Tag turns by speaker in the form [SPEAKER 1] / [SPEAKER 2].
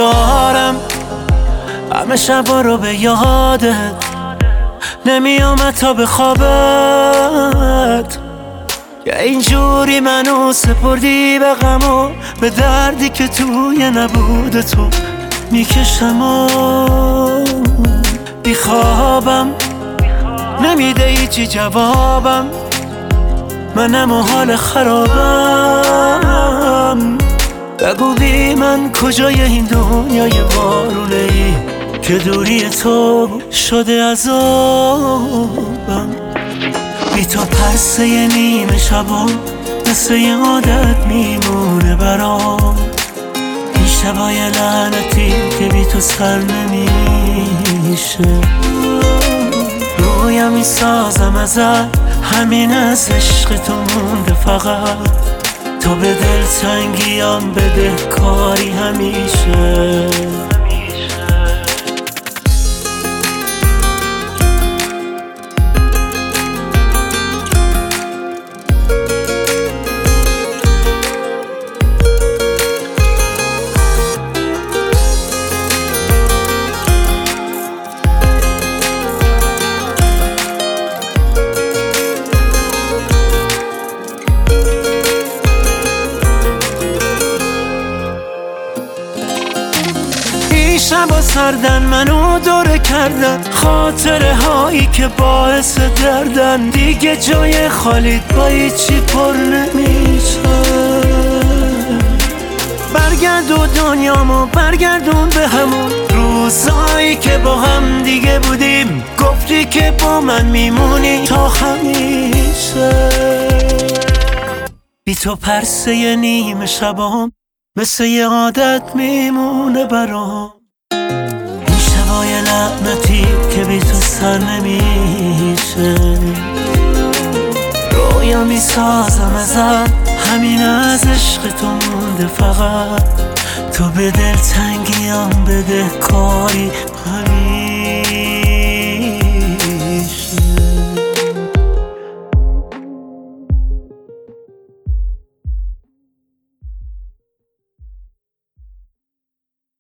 [SPEAKER 1] دارم همه شبا رو به یادت نمیامد تا به خوابت. یا اینجوری منو سپردی به غم و به دردی که توی نبود تو میکشم و بیخوابم. نمیده هیچی جوابم، منم و حال خرابم. بگو بی من کجای این دنیای بارونه ای که دوری تو شده عذابم. بی تو پرسه نیمه شبا مثل یه عادت میمونه برام. این شبای لعنتی که بی تو سر نمیشه. رویم میسازم ازت همین از عشق تو مونده فقط. تو به دلتنگیم بده کاری همیشه. شبا سردن منو دوره کردن، خاطره هایی که باعث دردن. دیگه جای خالیت با هیچی پر نمیشه. برگرد و دنیامو برگردون به همون روزایی که با هم دیگه بودیم. گفتی که با من میمونی تا همیشه. بی تو پرسه نیمه شبام مثل یه عادت میمونه برام. شبای لعنتی که بی تو سر نمیشه. رویا میسازم ازت همین از عشق تو مونده فقط. تو به دلتنگیم بده کاری